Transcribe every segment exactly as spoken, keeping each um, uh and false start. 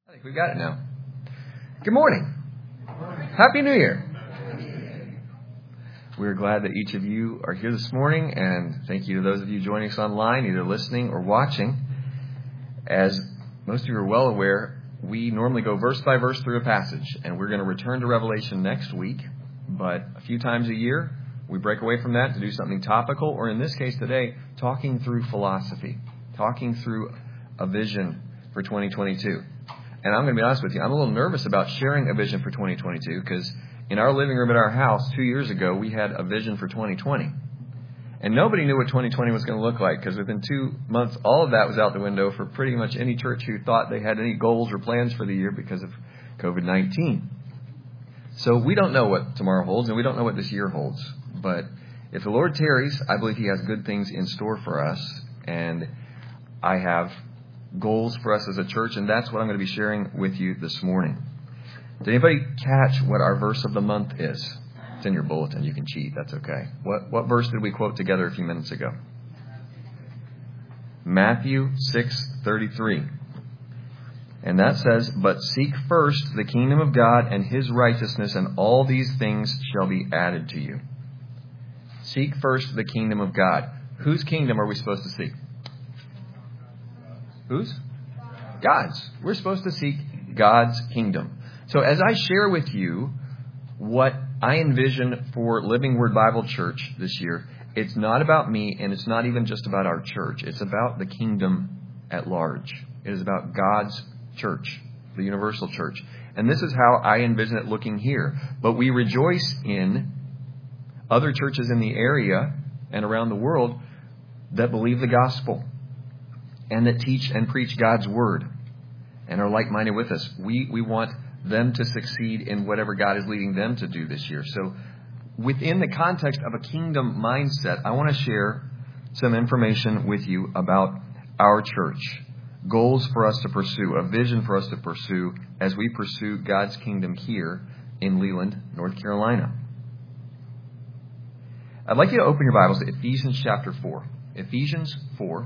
I think we've got it now. Good morning. Happy New Year. We're glad that each of you are here this morning, and thank you to those of you joining us online, either listening or watching. As most of you are well aware, we normally go verse by verse through a passage, and we're going to return to Revelation next week. But a few times a year, we break away from that to do something topical, or in this case today, talking through philosophy, talking through a vision for twenty twenty-two. And I'm going to be honest with you, I'm a little nervous about sharing a vision for twenty twenty-two because in our living room at our house two years ago, we had a vision for twenty twenty. And nobody knew what twenty twenty was going to look like because within two months, all of that was out the window for pretty much any church who thought they had any goals or plans for the year because of covid nineteen. So we don't know what tomorrow holds, and we don't know what this year holds. But if the Lord tarries, I believe He has good things in store for us. And I have goals for us as a church, and that's what I'm going to be sharing with you this morning. Did anybody catch what our verse of the month is? It's in your bulletin. You can cheat. That's okay. What what verse did we quote together a few minutes ago? Matthew six thirty-three. And that says, "But seek first the kingdom of God and His righteousness, and all these things shall be added to you." Seek first the kingdom of God. Whose kingdom are we supposed to seek? Whose? God's. We're supposed to seek God's kingdom. So as I share with you what I envision for Living Word Bible Church this year, it's not about me, and it's not even just about our church. It's about the kingdom at large. It is about God's church, the universal church. And this is how I envision it looking here. But we rejoice in other churches in the area and around the world that believe the gospel and that teach and preach God's word and are like-minded with us. We we want them to succeed in whatever God is leading them to do this year. So within the context of a kingdom mindset, I want to share some information with you about our church, goals for us to pursue, a vision for us to pursue as we pursue God's kingdom here in Leland, North Carolina. I'd like you to open your Bibles to Ephesians chapter four. Ephesians four.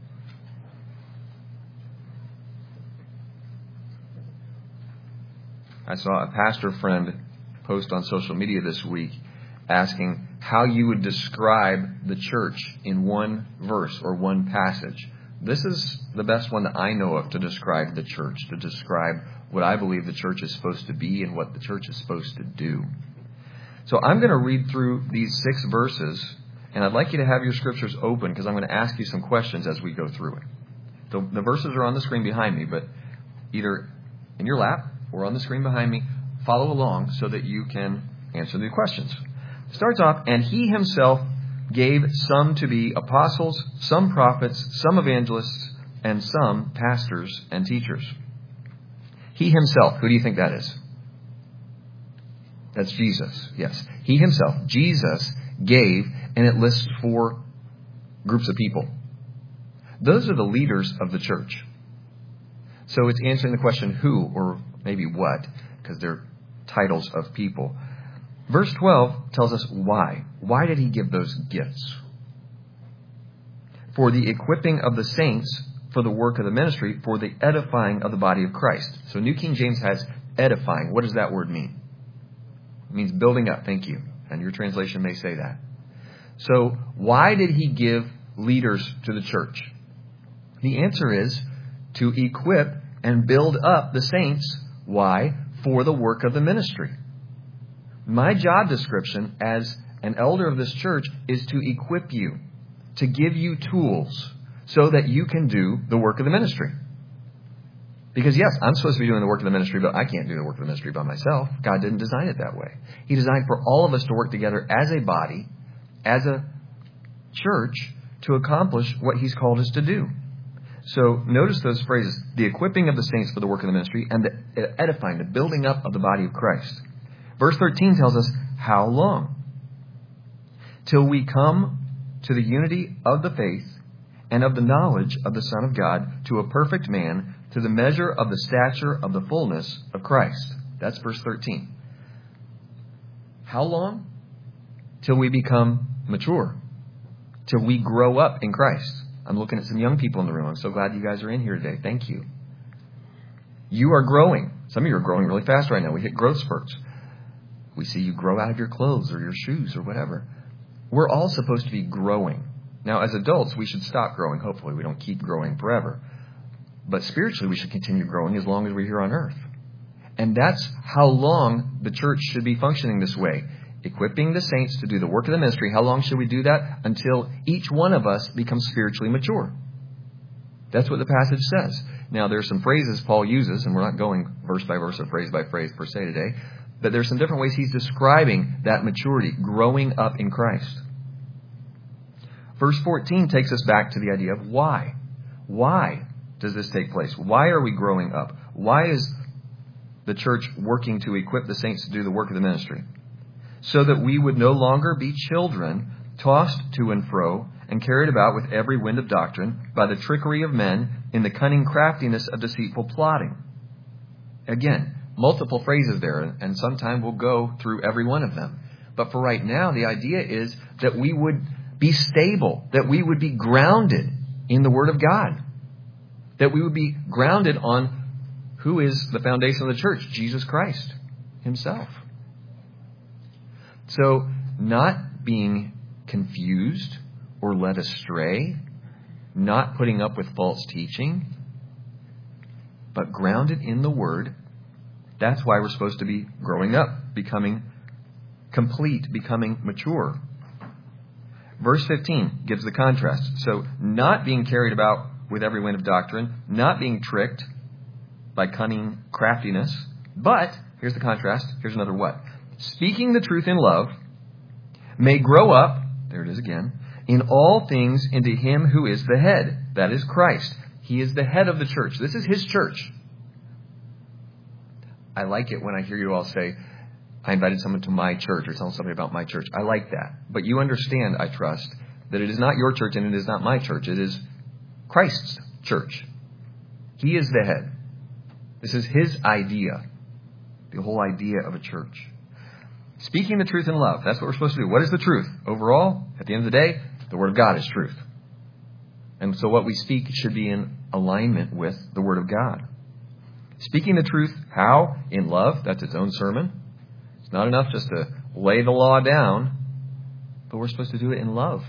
I saw a pastor friend post on social media this week asking how you would describe the church in one verse or one passage. This is the best one that I know of to describe the church, to describe what I believe the church is supposed to be and what the church is supposed to do. So I'm going to read through these six verses, and I'd like you to have your scriptures open because I'm going to ask you some questions as we go through it. The, the verses are on the screen behind me, but either in your lap or on the screen behind me, follow along so that you can answer the questions. It starts off, "And He Himself gave some to be apostles, some prophets, some evangelists, and some pastors and teachers." He Himself, who do you think that is? That's Jesus, yes. He Himself, Jesus, gave, and it lists four groups of people. Those are the leaders of the church. So it's answering the question who, or maybe what, because they're titles of people. Verse twelve tells us why. Why did He give those gifts? "For the equipping of the saints, for the work of the ministry, for the edifying of the body of Christ." So New King James has edifying. What does that word mean? It means building up. Thank you. And your translation may say that. So why did He give leaders to the church? The answer is to equip and build up the saints. Why? For the work of the ministry. My job description as an elder of this church is to equip you, to give you tools so that you can do the work of the ministry. Because yes, I'm supposed to be doing the work of the ministry, but I can't do the work of the ministry by myself. God didn't design it that way. He designed for all of us to work together as a body, as a church, to accomplish what He's called us to do. So notice those phrases, the equipping of the saints for the work of the ministry and the edifying, the building up of the body of Christ. Verse thirteen tells us how long? Till we come to the unity of the faith and of the knowledge of the Son of God, to a perfect man, to the measure of the stature of the fullness of Christ. That's verse thirteen. How long? Till we become mature. Till we grow up in Christ. I'm looking at some young people in the room. I'm so glad you guys are in here today. Thank you. You are growing. Some of you are growing really fast right now. We hit growth spurts. We see you grow out of your clothes or your shoes or whatever. We're all supposed to be growing. Now, as adults, we should stop growing. Hopefully, we don't keep growing forever. But spiritually, we should continue growing as long as we're here on earth. And that's how long the church should be functioning this way. Equipping the saints to do the work of the ministry. How long should we do that? Until each one of us becomes spiritually mature. That's what the passage says. Now, there's some phrases Paul uses, and we're not going verse by verse or phrase by phrase per se today, but there's some different ways he's describing that maturity, growing up in Christ. Verse fourteen takes us back to the idea of why. Why does this take place? Why are we growing up? Why is the church working to equip the saints to do the work of the ministry? So that we would no longer be children, tossed to and fro, and carried about with every wind of doctrine by the trickery of men in the cunning craftiness of deceitful plotting. Again, multiple phrases there, and sometime we'll go through every one of them. But for right now, the idea is that we would be stable, that we would be grounded in the Word of God, that we would be grounded on who is the foundation of the church, Jesus Christ himself. So, not being confused or led astray, not putting up with false teaching, but grounded in the Word. That's why we're supposed to be growing up, becoming complete, becoming mature. Verse fifteen gives the contrast. So, not being carried about with every wind of doctrine, not being tricked by cunning craftiness, but, here's the contrast, here's another what? Speaking the truth in love, may grow up, there it is again, in all things into Him who is the head, that is Christ. He is the head of the church. This is His church. I like it when I hear you all say, I invited someone to my church or tell somebody about my church. I like that. But you understand, I trust, that it is not your church and it is not my church. It is Christ's church. He is the head. This is His idea, the whole idea of a church. Speaking the truth in love, that's what we're supposed to do. What is the truth? Overall, at the end of the day, the Word of God is truth. And so what we speak should be in alignment with the Word of God. Speaking the truth, how? In love. That's its own sermon. It's not enough just to lay the law down, but we're supposed to do it in love.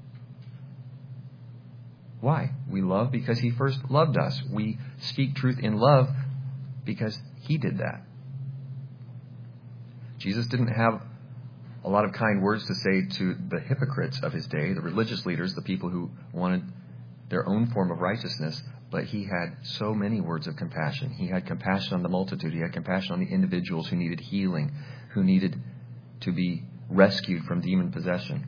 Why? We love because He first loved us. We speak truth in love because He did that. Jesus didn't have a lot of kind words to say to the hypocrites of His day, the religious leaders, the people who wanted their own form of righteousness, but He had so many words of compassion. He had compassion on the multitude. He had compassion on the individuals who needed healing, who needed to be rescued from demon possession.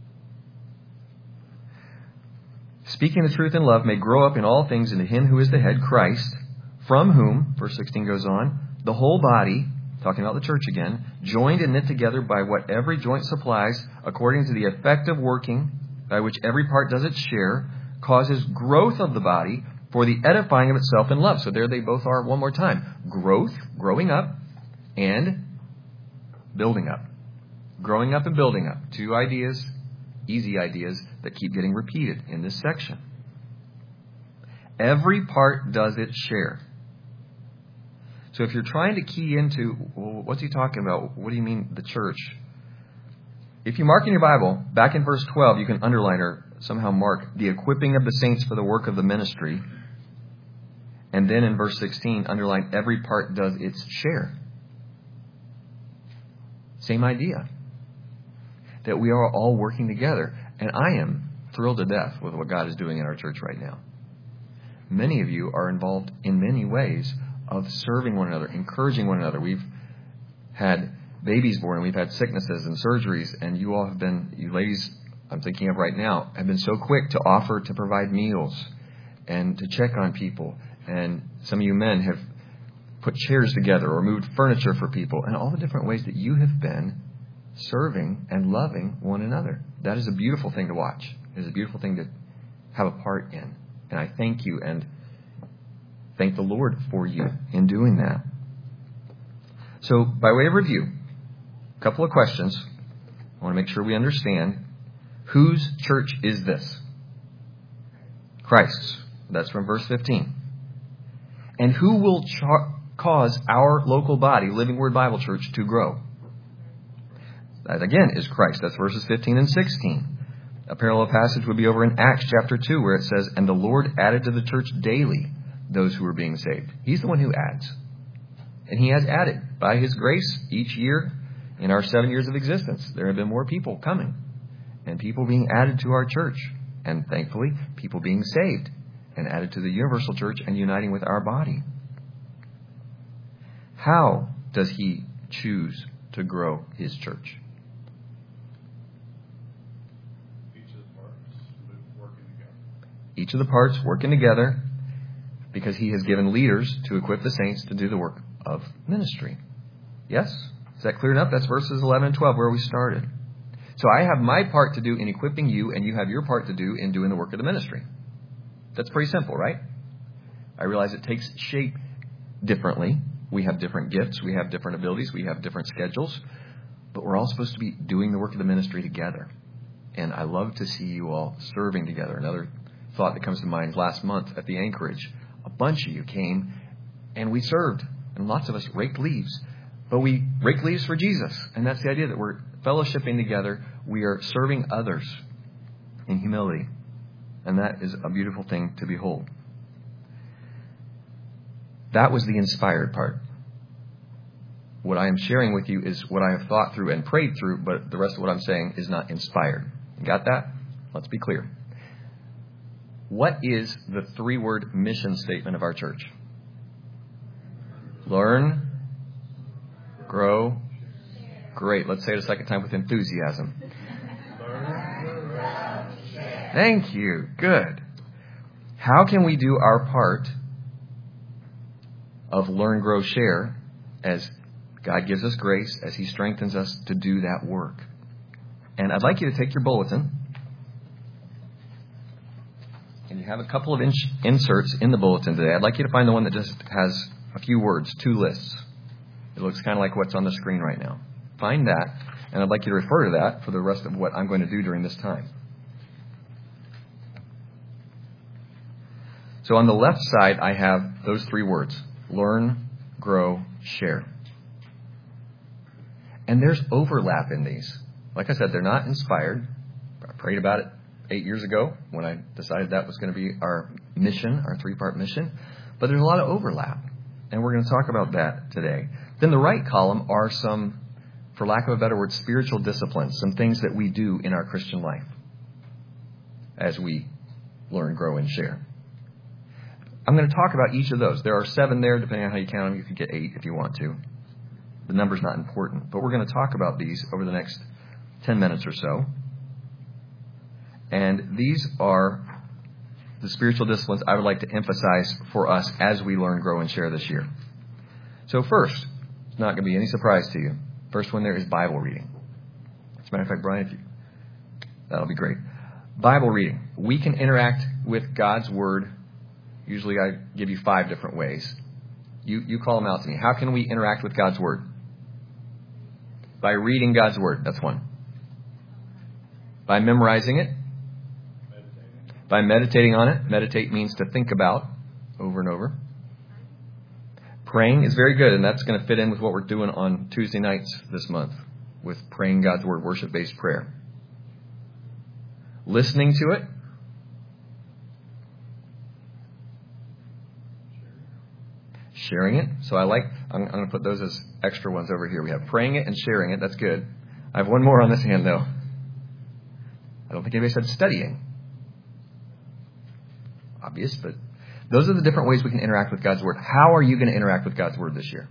Speaking the truth in love may grow up in all things into Him who is the head, Christ, from whom, verse sixteen goes on, the whole body, talking about the church again, joined and knit together by what every joint supplies, according to the effective working by which every part does its share, causes growth of the body for the edifying of itself in love. So there they both are one more time. Growth, growing up, and building up. Growing up and building up. Two ideas, easy ideas, that keep getting repeated in this section. Every part does its share. So if you're trying to key into, well, what's he talking about? What do you mean, the church? If you mark in your Bible, back in verse twelve, you can underline or somehow mark the equipping of the saints for the work of the ministry. And then in verse sixteen, underline every part does its share. Same idea. That we are all working together. And I am thrilled to death with what God is doing in our church right now. Many of you are involved in many ways of serving one another, encouraging one another. We've had babies born, and we've had sicknesses and surgeries, and you all have been, you ladies I'm thinking of right now, have been so quick to offer to provide meals and to check on people. And some of you men have put chairs together or moved furniture for people, and all the different ways that you have been serving and loving one another. That is a beautiful thing to watch. It is a beautiful thing to have a part in. And I thank you and thank the Lord for you in doing that. So, by way of review, a couple of questions. I want to make sure we understand. Whose church is this? Christ's. That's from verse fifteen. And who will char- cause our local body, Living Word Bible Church, to grow? That, again, is Christ. That's verses fifteen and sixteen. A parallel passage would be over in Acts chapter two, where it says, "And the Lord added to the church daily those who were being saved." He's the one who adds. And He has added. By His grace, each year in our seven years of existence, there have been more people coming. And people being added to our church. And thankfully, people being saved and added to the universal church and uniting with our body. How does He choose to grow His church? Each of the parts working together, because He has given leaders to equip the saints to do the work of ministry. Yes? Is that clear enough? That's verses eleven and twelve where we started. So I have my part to do in equipping you, and you have your part to do in doing the work of the ministry. That's pretty simple, right? I realize it takes shape differently. We have different gifts. We have different abilities. We have different schedules. But we're all supposed to be doing the work of the ministry together. And I love to see you all serving together. Another thought that comes to mind, last month at the Anchorage, a bunch of you came and we served. And lots of us raked leaves. But we raked leaves for Jesus. And that's the idea, that we're fellowshipping together. We are serving others in humility. And that is a beautiful thing to behold. That was the inspired part. What I am sharing with you is what I have thought through and prayed through, but the rest of what I'm saying is not inspired. You got that? Let's be clear. What is the three-word mission statement of our church? Learn, grow. Great. Let's say it a second time with enthusiasm. Thank you. Good. How can we do our part of learn, grow, share as God gives us grace, as He strengthens us to do that work? And I'd like you to take your bulletin. And you have a couple of in- inserts in the bulletin today. I'd like you to find the one that just has a few words, two lists. It looks kind of like what's on the screen right now. Find that, and I'd like you to refer to that for the rest of what I'm going to do during this time. So on the left side, I have those three words: learn, grow, share. And there's overlap in these. Like I said, they're not inspired. I prayed about it eight years ago when I decided that was going to be our mission, our three-part mission. But there's a lot of overlap, and we're going to talk about that today. Then the right column are some, for lack of a better word, spiritual disciplines, some things that we do in our Christian life as we learn, grow, and share. I'm going to talk about each of those. There are seven there, depending on how you count them. You could get eight if you want to. The number's not important. But we're going to talk about these over the next ten minutes or so. And these are the spiritual disciplines I would like to emphasize for us as we learn, grow, and share this year. So first, it's not going to be any surprise to you. First one there is Bible reading. As a matter of fact, Brian, if you, that'll be great. Bible reading. We can interact with God's Word. Usually I give you five different ways. You you call them out to me. How can we interact with God's Word? By reading God's Word. That's one. By memorizing it. Meditating. By meditating on it. Meditate means to think about over and over. Praying is very good, and that's going to fit in with what we're doing on Tuesday nights this month with praying God's Word, worship-based prayer. Listening to it. Sharing it. So I like, I'm, I'm going to put those as extra ones over here. We have praying it and sharing it. That's good. I have one more on this hand, though. I don't think anybody said studying. Obvious, but those are the different ways we can interact with God's Word. How are you going to interact with God's Word this year?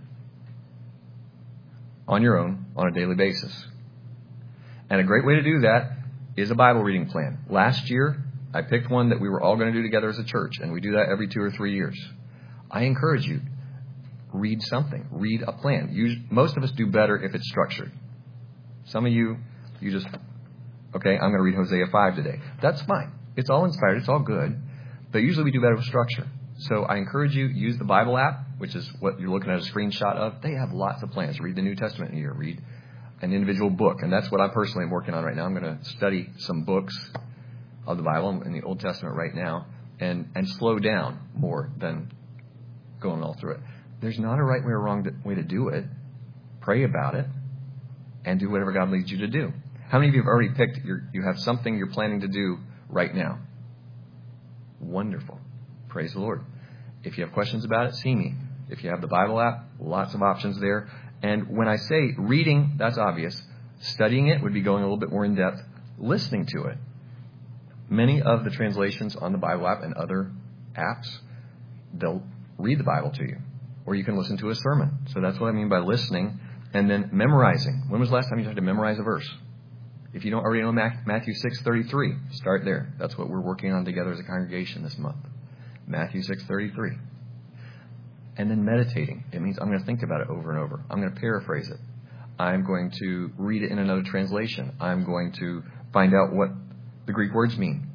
On your own, on a daily basis. And a great way to do that is a Bible reading plan. Last year, I picked one that we were all going to do together as a church, and we do that every two or three years. I encourage you, read something. Read a plan. You, most of us do better if it's structured. Some of you, you just, okay, I'm going to read Hosea five today. That's fine. It's all inspired. It's all good. But usually we do better with structure. So I encourage you, use the Bible app, which is what you're looking at a screenshot of. They have lots of plans. Read the New Testament in a year. Read an individual book. And that's what I personally am working on right now. I'm going to study some books of the Bible in the Old Testament right now and, and slow down more than going all through it. There's not a right way or wrong way to do it. Pray about it and do whatever God leads you to do. How many of you have already picked, your, you have something you're planning to do right now? Wonderful. Praise the Lord. If you have questions about it, see me. If you have the Bible app, lots of options there. And when I say reading, that's obvious. Studying it would be going a little bit more in depth. Listening to it. Many of the translations on the Bible app and other apps, they'll read the Bible to you. Or you can listen to a sermon. So that's what I mean by listening. And then memorizing. When was the last time you had to memorize a verse? If you don't already know Matthew six thirty-three, start there. That's what we're working on together as a congregation this month. Matthew six thirty-three. And then meditating. It means I'm going to think about it over and over. I'm going to paraphrase it. I'm going to read it in another translation. I'm going to find out what the Greek words mean.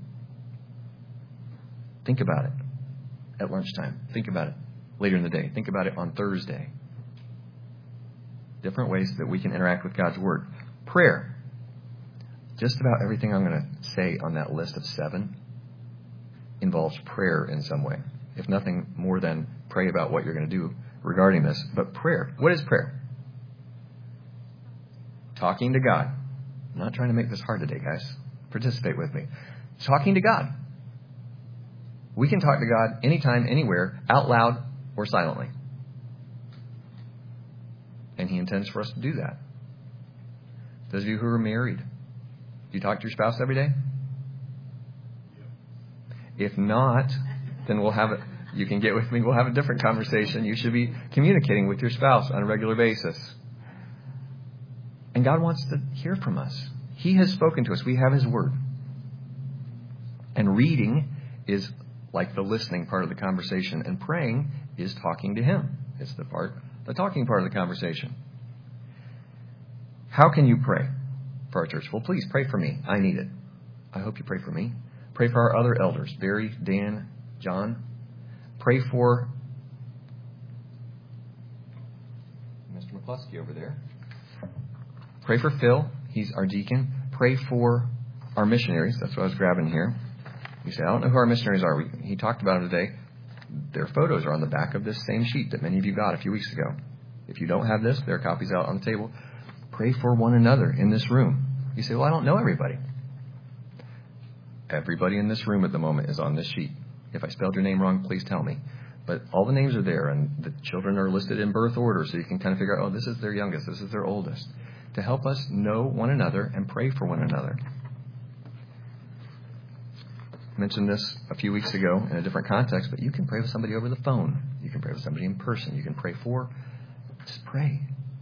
Think about it at lunchtime. Think about it later in the day. Think about it on Thursday. Different ways that we can interact with God's Word. Prayer. Just about everything I'm going to say on that list of seven involves prayer in some way. If nothing more than pray about what you're going to do regarding this. But prayer. What is prayer? Talking to God. I'm not trying to make this hard today, guys. Participate with me. Talking to God. We can talk to God anytime, anywhere, out loud or silently. And He intends for us to do that. Those of you who are married, do you talk to your spouse every day? If not, then we'll have it. You can get with me. We'll have a different conversation. You should be communicating with your spouse on a regular basis. And God wants to hear from us. He has spoken to us. We have His Word. And reading is like the listening part of the conversation. And praying is talking to Him. It's the part, the talking part of the conversation. How can you pray for our church? Well, please pray for me. I need it. I hope you pray for me. Pray for our other elders, Barry, Dan, John. Pray for Mister McCluskey over there. Pray for Phil. He's our deacon. Pray for our missionaries. That's what I was grabbing here. You say, I don't know who our missionaries are. We, he talked about them today. Their photos are on the back of this same sheet that many of you got a few weeks ago. If you don't have this, there are copies out on the table. Pray for one another in this room. You say, well, I don't know everybody. Everybody in this room at the moment is on this sheet. If I spelled your name wrong, please tell me. But all the names are there, and the children are listed in birth order, so you can kind of figure out, oh, this is their youngest, this is their oldest. To help us know one another and pray for one another. I mentioned this a few weeks ago in a different context, but you can pray with somebody over the phone. You can pray with somebody in person. You can pray for, just pray.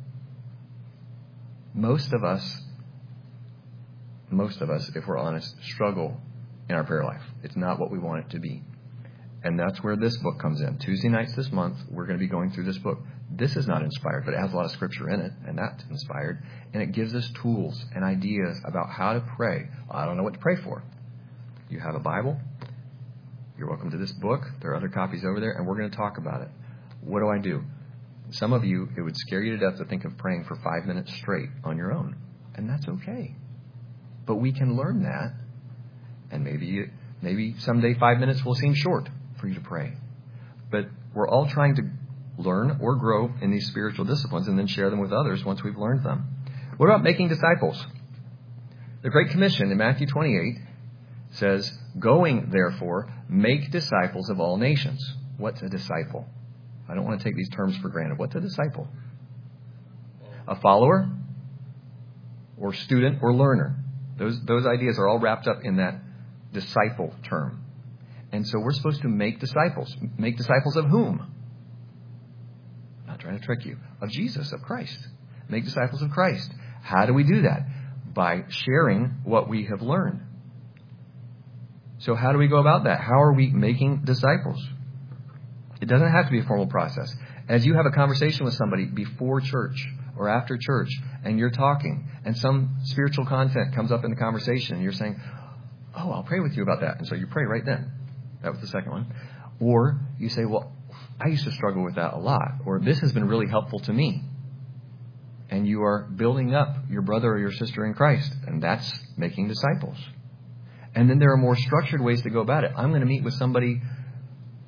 Most of us, most of us, if we're honest, struggle in our prayer life. It's not what we want it to be. And that's where this book comes in. Tuesday nights this month, we're going to be going through this book. This is not inspired, but it has a lot of scripture in it, and that's inspired. And it gives us tools and ideas about how to pray. I don't know what to pray for. You have a Bible. You're welcome to this book. There are other copies over there, and we're going to talk about it. What do I do? Some of you, it would scare you to death to think of praying for five minutes straight on your own. And that's okay. But we can learn that. And maybe maybe someday five minutes will seem short for you to pray. But we're all trying to learn or grow in these spiritual disciplines and then share them with others once we've learned them. What about making disciples? The Great Commission in Matthew twenty-eight says, going, therefore, make disciples of all nations. What's a disciple? I don't want to take these terms for granted. What's a disciple? A follower? Or student or learner? Those, those ideas are all wrapped up in that disciple term. And so we're supposed to make disciples. Make disciples of whom? I'm not trying to trick you. Of Jesus, of Christ. Make disciples of Christ. How do we do that? By sharing what we have learned. So how do we go about that? How are we making disciples? It doesn't have to be a formal process. As you have a conversation with somebody before church or after church, and you're talking, and some spiritual content comes up in the conversation, and you're saying, oh, I'll pray with you about that. And so you pray right then. That was the second one. Or you say, well, I used to struggle with that a lot. Or this has been really helpful to me. And you are building up your brother or your sister in Christ. And that's making disciples. And then there are more structured ways to go about it. I'm going to meet with somebody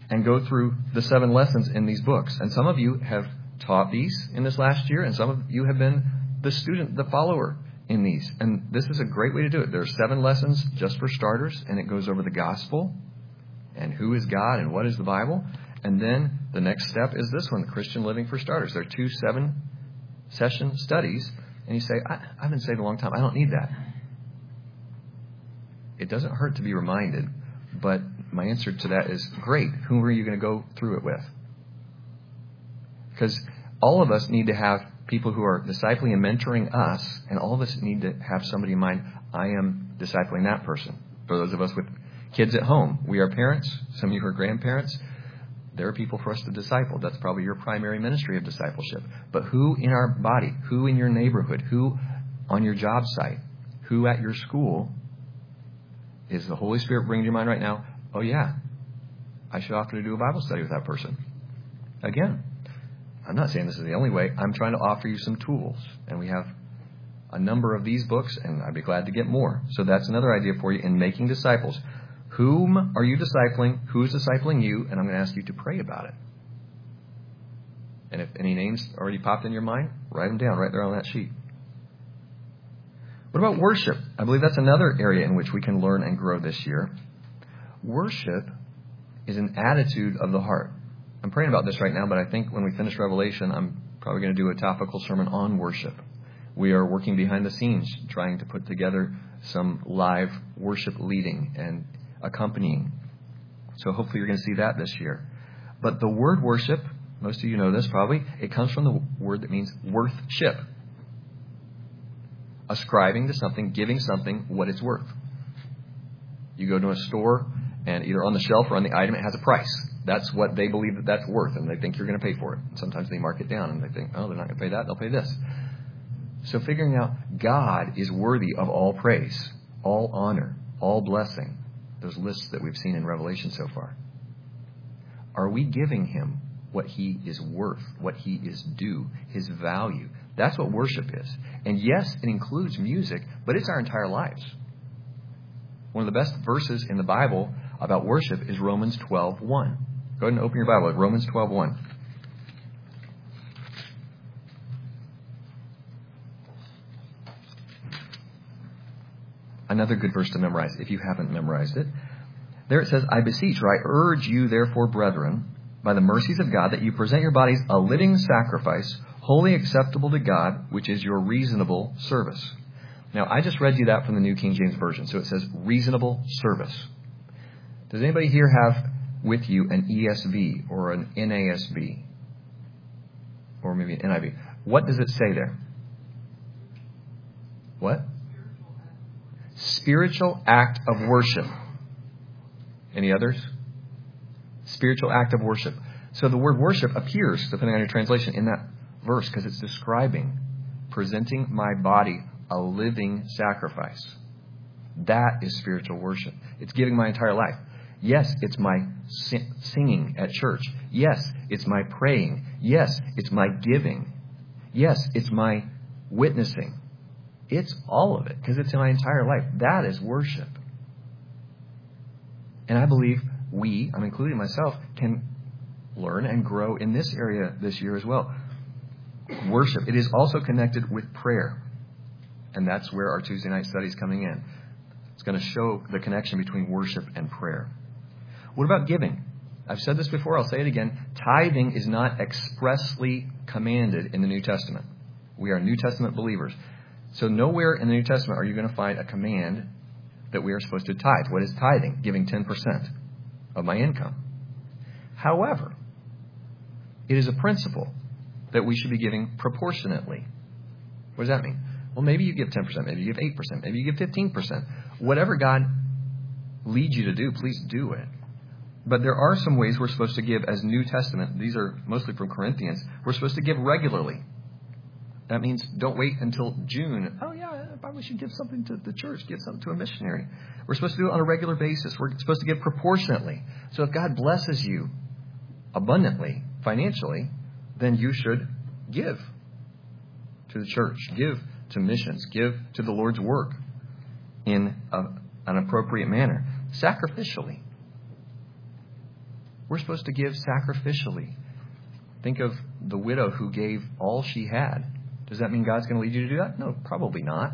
and go through the seven lessons in these books. And some of you have taught these in this last year, and some of you have been the student, the follower in these. And this is a great way to do it. There are seven lessons just for starters, and it goes over the gospel and who is God and what is the Bible. And then the next step is this one, the Christian Living for Starters. There are two seven-session studies, and you say, I, I've been saved a long time. I don't need that. It doesn't hurt to be reminded, but my answer to that is, great. Who are you going to go through it with? Because all of us need to have people who are discipling and mentoring us, and all of us need to have somebody in mind, I am discipling that person. For those of us with kids at home, we are parents. Some of you are grandparents. There are people for us to disciple. That's probably your primary ministry of discipleship. But who in our body, who in your neighborhood, who on your job site, who at your school is the Holy Spirit bringing to your mind right now? Oh, yeah, I should offer to do a Bible study with that person. Again, I'm not saying this is the only way. I'm trying to offer you some tools. And we have a number of these books, and I'd be glad to get more. So that's another idea for you in making disciples. Whom are you discipling? Who is discipling you? And I'm going to ask you to pray about it. And if any names already popped in your mind, write them down right there on that sheet. What about worship? I believe that's another area in which we can learn and grow this year. Worship is an attitude of the heart. I'm praying about this right now, but I think when we finish Revelation, I'm probably going to do a topical sermon on worship. We are working behind the scenes, trying to put together some live worship leading and accompanying. So hopefully you're going to see that this year. But the word worship, most of you know this probably, it comes from the word that means worth-ship. Ascribing to something, giving something what it's worth. You go to a store, and either on the shelf or on the item, it has a price. That's what they believe that that's worth, and they think you're going to pay for it. Sometimes they mark it down, and they think, oh, they're not going to pay that, they'll pay this. So figuring out God is worthy of all praise, all honor, all blessing. Those lists that we've seen in Revelation so far. Are we giving him what he is worth, what he is due, his value? That's what worship is. And yes, it includes music, but it's our entire lives. One of the best verses in the Bible about worship is Romans twelve one. Go ahead and open your Bible at Romans twelve one. Another good verse to memorize if you haven't memorized it. There it says, I beseech, or I urge you, therefore, brethren, by the mercies of God, that you present your bodies a living sacrifice, wholly acceptable to God, which is your reasonable service. Now, I just read you that from the New King James Version. So it says reasonable service. Does anybody here have with you an E S V or an N A S B? Or maybe an N I V? What does it say there? What? Spiritual act of worship. Any others? Spiritual act of worship. So the word worship appears, depending on your translation, in that verse because it's describing presenting my body a living sacrifice. That is spiritual worship. It's giving my entire life. Yes, it's my sing- singing at church. Yes, it's my praying. Yes, it's my giving. Yes, it's my witnessing. It's all of it because it's in my entire life. That is worship. And I believe we, I'm including myself, can learn and grow in this area this year as well. Worship. It is also connected with prayer. And that's where our Tuesday night study is coming in. It's going to show the connection between worship and prayer. What about giving? I've said this before, I'll say it again. Tithing is not expressly commanded in the New Testament. We are New Testament believers. So nowhere in the New Testament are you going to find a command that we are supposed to tithe. What is tithing? Giving ten percent of my income. However, it is a principle that we should be giving proportionately. What does that mean? Well, maybe you give ten percent, maybe you give eight percent, maybe you give fifteen percent. Whatever God leads you to do, please do it. But there are some ways we're supposed to give as New Testament. These are mostly from Corinthians. We're supposed to give regularly. That means don't wait until June. Oh, yeah, I probably should give something to the church, give something to a missionary. We're supposed to do it on a regular basis. We're supposed to give proportionately. So if God blesses you abundantly, financially, then you should give to the church, give to missions, give to the Lord's work in a, an appropriate manner, sacrificially. We're supposed to give sacrificially. Think of the widow who gave all she had. Does that mean God's going to lead you to do that? No, probably not.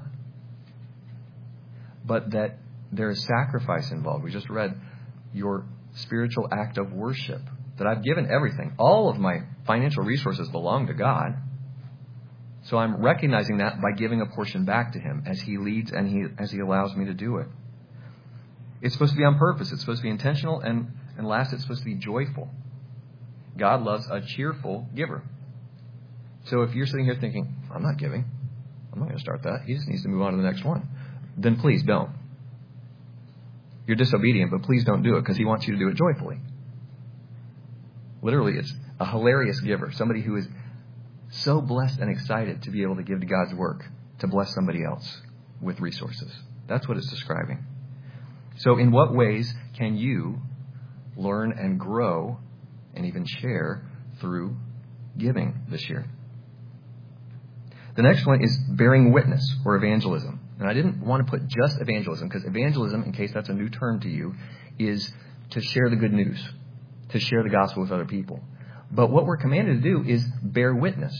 But that there is sacrifice involved. We just read your spiritual act of worship. That I've given everything. All of my financial resources belong to God. So I'm recognizing that by giving a portion back to Him as He leads and He as He allows me to do it. It's supposed to be on purpose. It's supposed to be intentional. And, and last, it's supposed to be joyful. God loves a cheerful giver. So if you're sitting here thinking, I'm not giving. I'm not going to start that. He just needs to move on to the next one. Then please don't. You're disobedient, but please don't do it because He wants you to do it joyfully. Literally, it's a hilarious giver. Somebody who is so blessed and excited to be able to give to God's work, to bless somebody else with resources. That's what it's describing. So in what ways can you learn and grow and even share through giving this year? The next one is bearing witness or evangelism. And I didn't want to put just evangelism because evangelism, in case that's a new term to you, is to share the good news, to share the gospel with other people. But what we're commanded to do is bear witness.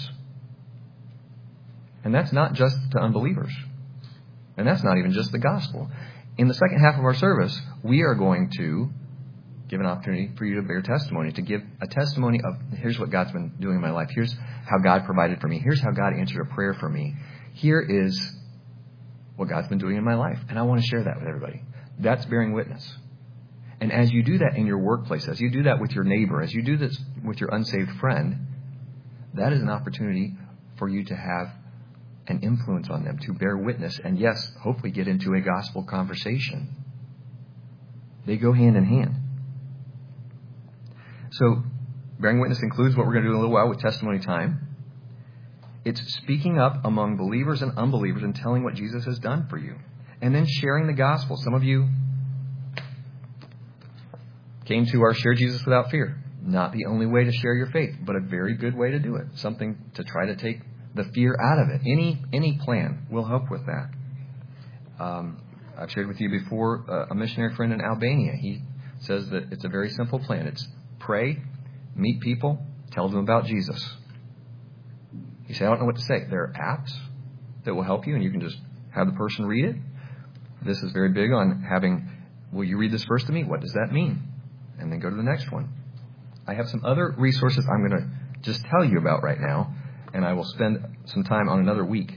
And that's not just to unbelievers. And that's not even just the gospel. In the second half of our service, we are going to give an opportunity for you to bear testimony, to give a testimony of here's what God's been doing in my life. Here's how God provided for me. Here's how God answered a prayer for me. Here is what God's been doing in my life. And I want to share that with everybody. That's bearing witness. And as you do that in your workplace, as you do that with your neighbor, as you do this with your unsaved friend, that is an opportunity for you to have an influence on them, to bear witness, and yes, hopefully get into a gospel conversation. They go hand in hand. So, bearing witness includes what we're going to do in a little while with testimony time. It's speaking up among believers and unbelievers and telling what Jesus has done for you. And then sharing the gospel. Some of you came to our Share Jesus Without Fear. Not the only way to share your faith, but a very good way to do it. Something to try to take the fear out of it. Any any plan will help with that. Um, I've shared with you before uh, a missionary friend in Albania. He says that it's a very simple plan. It's pray, meet people, tell them about Jesus. You say, I don't know what to say. There are apps that will help you, and you can just have the person read it. This is very big on having, will you read this verse to me? What does that mean? And then go to the next one. I have some other resources I'm going to just tell you about right now, and I will spend some time on another week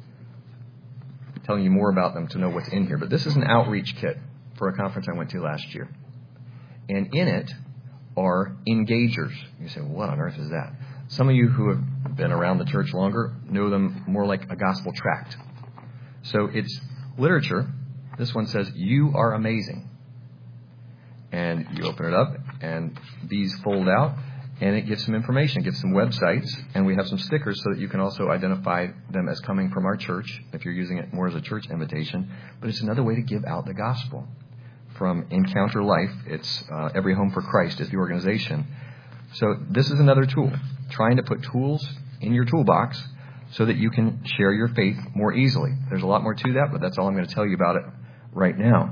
telling you more about them to know what's in here. But this is an outreach kit for a conference I went to last year. And in it are engagers. You say, well, what on earth is that? Some of you who have been around the church longer know them more like a gospel tract. So it's literature. This one says, you are amazing. And you open it up, and these fold out, and it gives some information. It gives some websites, and we have some stickers so that you can also identify them as coming from our church if you're using it more as a church invitation. But it's another way to give out the gospel. From Encounter Life, it's uh, Every Home for Christ is the organization. So this is another tool, trying to put tools in your toolbox so that you can share your faith more easily. There's a lot more to that, but that's all I'm going to tell you about it right now.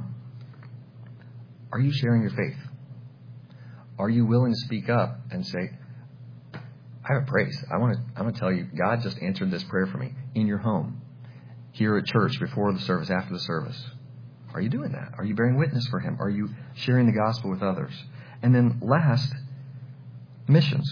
Are you sharing your faith? Are you willing to speak up and say, I have a praise. I want to, I want to tell you, God just answered this prayer for me in your home, here at church, before the service, after the service. Are you doing that? Are you bearing witness for Him? Are you sharing the gospel with others? And then last, missions.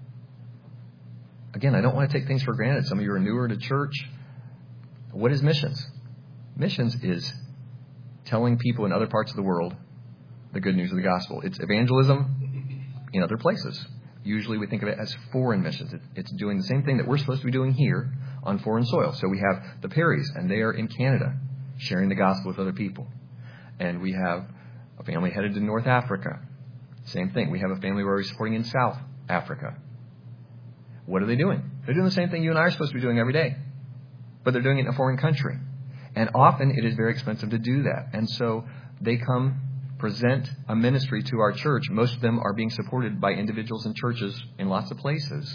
Again, I don't want to take things for granted. Some of you are newer to church. What is missions? Missions is telling people in other parts of the world the good news of the gospel. It's evangelism in other places. Usually we think of it as foreign missions. It's doing the same thing that we're supposed to be doing here on foreign soil. So we have the Perrys, and they are in Canada, sharing the gospel with other people. And we have a family headed to North Africa. Same thing. We have a family where we're supporting in South Africa. What are they doing? They're doing the same thing you and I are supposed to be doing every day. But they're doing it in a foreign country. And often it is very expensive to do that. And so they come present a ministry to our church. Most of them are being supported by individuals and churches in lots of places.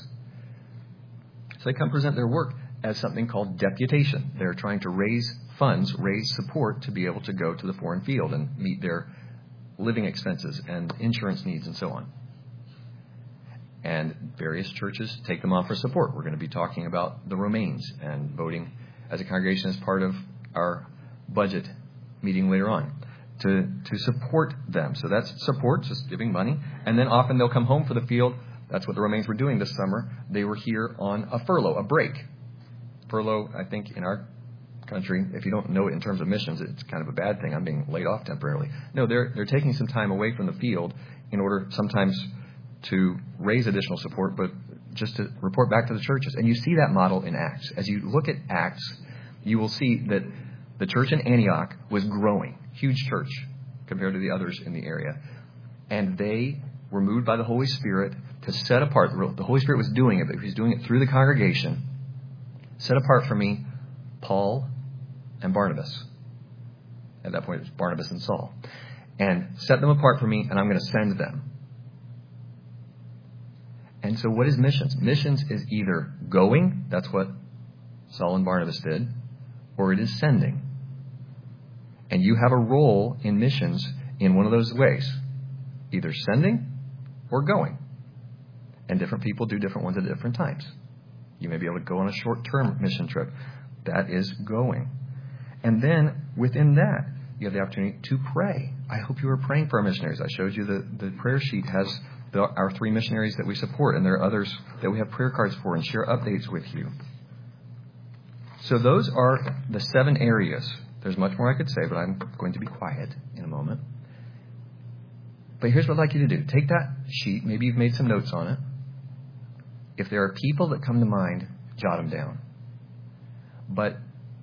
So they come present their work as something called deputation. They're trying to raise funds, raise support to be able to go to the foreign field and meet their living expenses and insurance needs and so on. And various churches take them on for support. We're going to be talking about the Romaines and voting as a congregation as part of our budget meeting later on to, to support them. So that's support, just giving money. And then often they'll come home for the field. That's what the Romaines were doing this summer. They were here on a furlough, a break. Furlough, I think, in our country, if you don't know it in terms of missions, it's kind of a bad thing. I'm being laid off temporarily. No, they're they're taking some time away from the field in order sometimes to raise additional support, but just to report back to the churches. And you see that model in Acts. As you look at Acts, you will see that the church in Antioch was growing, huge church compared to the others in the area. And they were moved by the Holy Spirit to set apart. The Holy Spirit was doing it, but He was doing it through the congregation. Set apart for me Paul and Barnabas. At that point, it was Barnabas and Saul. And set them apart for me, and I'm going to send them. And so what is missions? Missions is either going, that's what Saul and Barnabas did, or it is sending. And you have a role in missions in one of those ways, either sending or going. And different people do different ones at different times. You may be able to go on a short-term mission trip. That is going. And then within that, you have the opportunity to pray. I hope you are praying for our missionaries. I showed you the, the prayer sheet has the, our three missionaries that we support, and there are others that we have prayer cards for and share updates with you. So those are the seven areas. There's much more I could say, but I'm going to be quiet in a moment. But here's what I'd like you to do. Take that sheet. Maybe you've made some notes on it. If there are people that come to mind, jot them down. But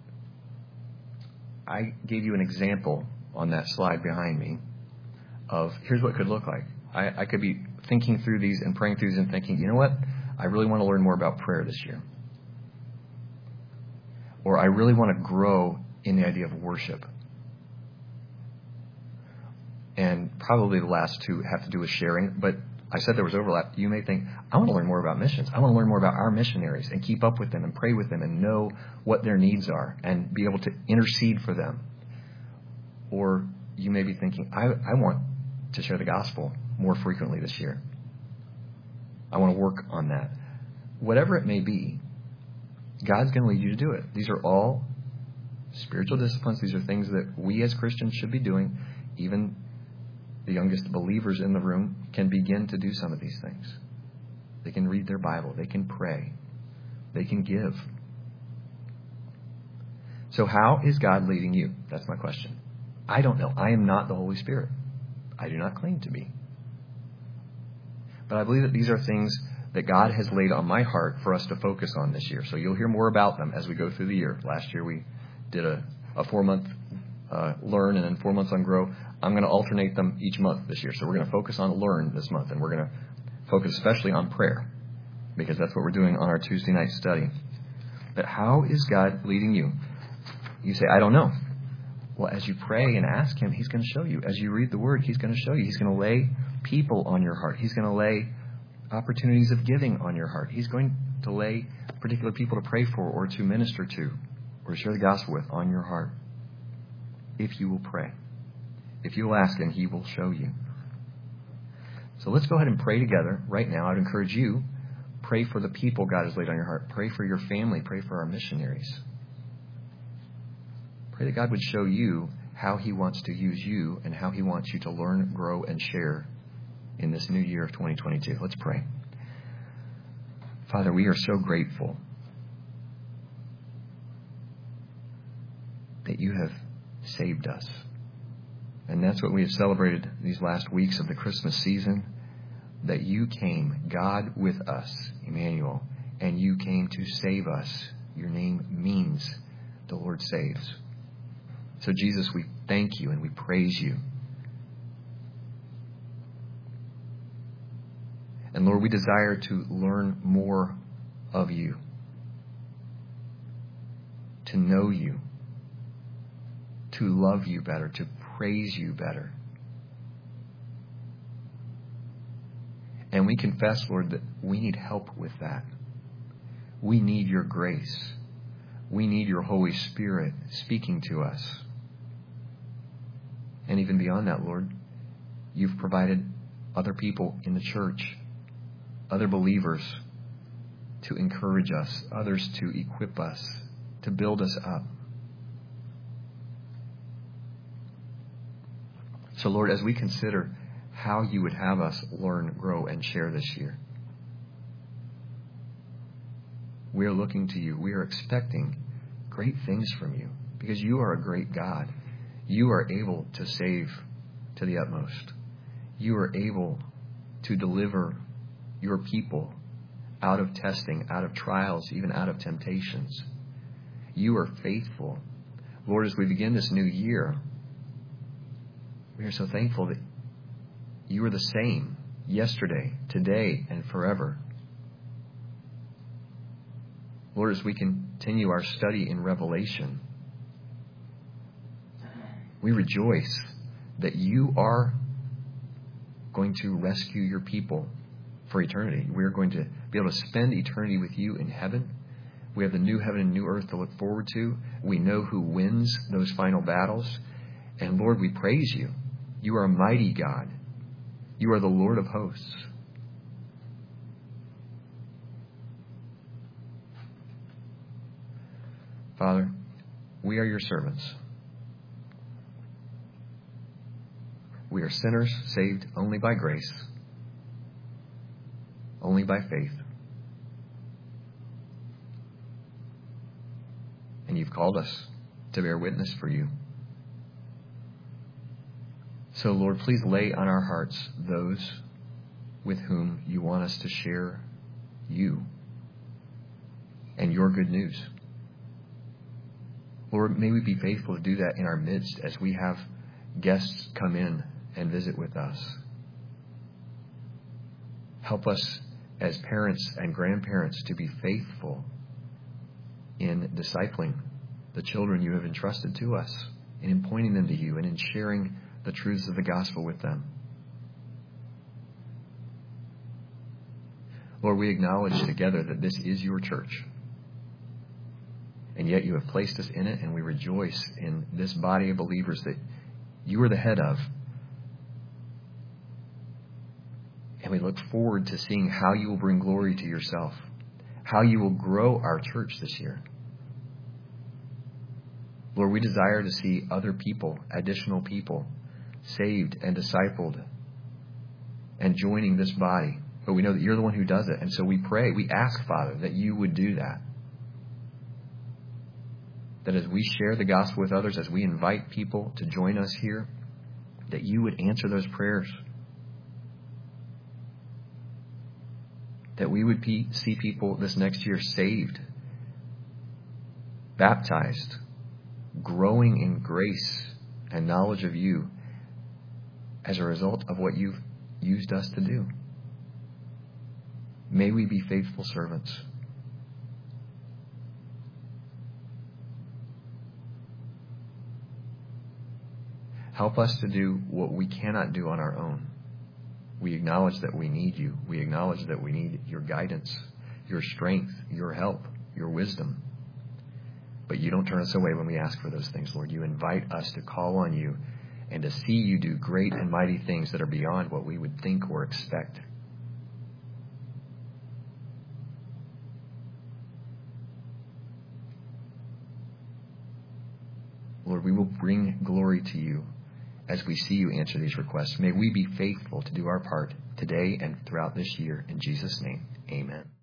I gave you an example on that slide behind me of here's what it could look like. I, I could be thinking through these and praying through these and thinking, you know what? I really want to learn more about prayer this year. Or I really want to grow in the idea of worship. And probably the last two have to do with sharing, but I said there was overlap. You may think, I want to learn more about missions. I want to learn more about our missionaries and keep up with them and pray with them and know what their needs are and be able to intercede for them. Or you may be thinking, I, I want to share the gospel more frequently this year. I want to work on that. Whatever it may be, God's going to lead you to do it. These are all spiritual disciplines. These are things that we as Christians should be doing. Even the youngest believers in the room can begin to do some of these things. They can read their Bible. They can pray. They can give. So how is God leading you? That's my question. I don't know. I am not the Holy Spirit. I do not claim to be. But I believe that these are things that God has laid on my heart for us to focus on this year. So you'll hear more about them as we go through the year. Last year we did a, a four-month uh, learn and then four months on grow. I'm going to alternate them each month this year. So we're going to focus on learn this month, and we're going to focus especially on prayer because that's what we're doing on our Tuesday night study. But how is God leading you? You say, I don't know. Well, as you pray and ask Him, He's going to show you. As you read the Word, He's going to show you. He's going to lay people on your heart. He's going to lay opportunities of giving on your heart. He's going to lay particular people to pray for or to minister to or share the gospel with on your heart. If you will pray. If you will ask Him, He will show you. So let's go ahead and pray together right now. I'd encourage you, pray for the people God has laid on your heart. Pray for your family. Pray for our missionaries. Pray that God would show you how He wants to use you and how He wants you to learn, grow, and share in this new year of twenty twenty-two. Let's pray. Father, we are so grateful that You have saved us. And that's what we have celebrated these last weeks of the Christmas season, that You came, God with us, Emmanuel, and You came to save us. Your name means the Lord saves. So Jesus, we thank You and we praise You. And Lord, we desire to learn more of You, to know You, to love You better, to praise You better. And we confess, Lord, that we need help with that. We need Your grace. We need Your Holy Spirit speaking to us. And even beyond that, Lord, You've provided other people in the church other believers to encourage us, others to equip us, to build us up. So, Lord, as we consider how you would have us learn, grow, and share this year, we are looking to you. We are expecting great things from you because you are a great God. You are able to save to the utmost. You are able to deliver your people out of testing, out of trials, even out of temptations. You are faithful. Lord, as we begin this new year, we are so thankful that you are the same yesterday, today, and forever. Lord, as we continue our study in Revelation, we rejoice that you are going to rescue your people for eternity. We're going to be able to spend eternity with you in heaven. We have the new heaven and new earth to look forward to. We know who wins those final battles. And Lord, we praise you. You are a mighty God. You are the Lord of hosts. Father, we are your servants. We are sinners saved only by grace, only by faith. And you've called us to bear witness for you. So, Lord, please lay on our hearts those with whom you want us to share you and your good news. Lord, may we be faithful to do that in our midst as we have guests come in and visit with us. Help us as parents and grandparents to be faithful in discipling the children you have entrusted to us, and in pointing them to you, and in sharing the truths of the gospel with them. Lord, we acknowledge together that this is your church, and yet you have placed us in it, and we rejoice in this body of believers that you are the head of. And we look forward to seeing how you will bring glory to yourself, how you will grow our church this year. Lord, we desire to see other people, additional people, saved and discipled and joining this body. But we know that you're the one who does it. And so we pray, we ask, Father, that you would do that. That as we share the gospel with others, as we invite people to join us here, that you would answer those prayers. That we would be, see people this next year saved, baptized, growing in grace and knowledge of you as a result of what you've used us to do. May we be faithful servants. Help us to do what we cannot do on our own. We acknowledge that we need you. We acknowledge that we need your guidance, your strength, your help, your wisdom. But you don't turn us away when we ask for those things, Lord. You invite us to call on you and to see you do great and mighty things that are beyond what we would think or expect. Lord, we will bring glory to you as we see you answer these requests. May we be faithful to do our part today and throughout this year. In Jesus' name, amen.